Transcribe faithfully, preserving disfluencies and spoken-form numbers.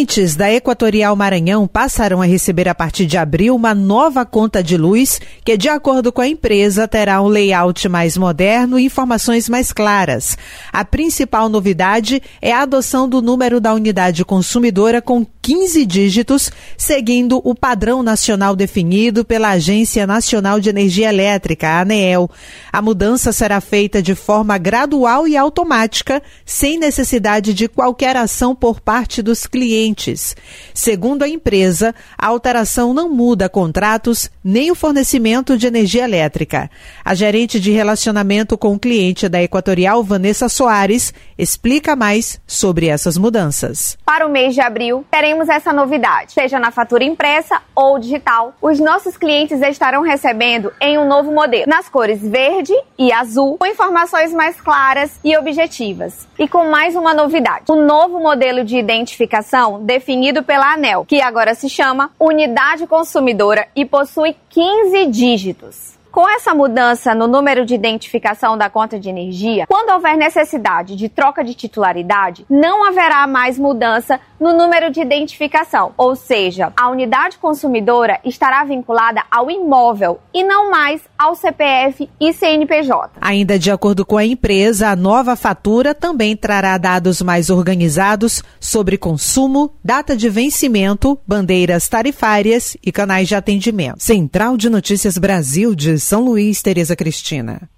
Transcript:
Clientes da Equatorial Maranhão passarão a receber a partir de abril uma nova conta de luz que, de acordo com a empresa, terá um layout mais moderno e informações mais claras. A principal novidade é a adoção do número da unidade consumidora com quinze dígitos, seguindo o padrão nacional definido pela Agência Nacional de Energia Elétrica, a ANEEL. A mudança será feita de forma gradual e automática, sem necessidade de qualquer ação por parte dos clientes. Segundo a empresa, a alteração não muda contratos nem o fornecimento de energia elétrica. A gerente de relacionamento com o cliente da Equatorial, Vanessa Soares, explica mais sobre essas mudanças. Para o mês de abril, teremos essa novidade. Seja na fatura impressa ou digital, os nossos clientes estarão recebendo em um novo modelo, nas cores verde e azul, com informações mais claras e objetivas. E com mais uma novidade, o novo modelo de identificação definido pela ANEEL, que agora se chama Unidade Consumidora e possui quinze dígitos. Com essa mudança no número de identificação da conta de energia, quando houver necessidade de troca de titularidade, não haverá mais mudança no número de identificação, ou seja, a unidade consumidora estará vinculada ao imóvel e não mais ao C P F e C N P J. Ainda de acordo com a empresa, a nova fatura também trará dados mais organizados sobre consumo, data de vencimento, bandeiras tarifárias e canais de atendimento. Central de Notícias Brasil de São Luís, Tereza Cristina.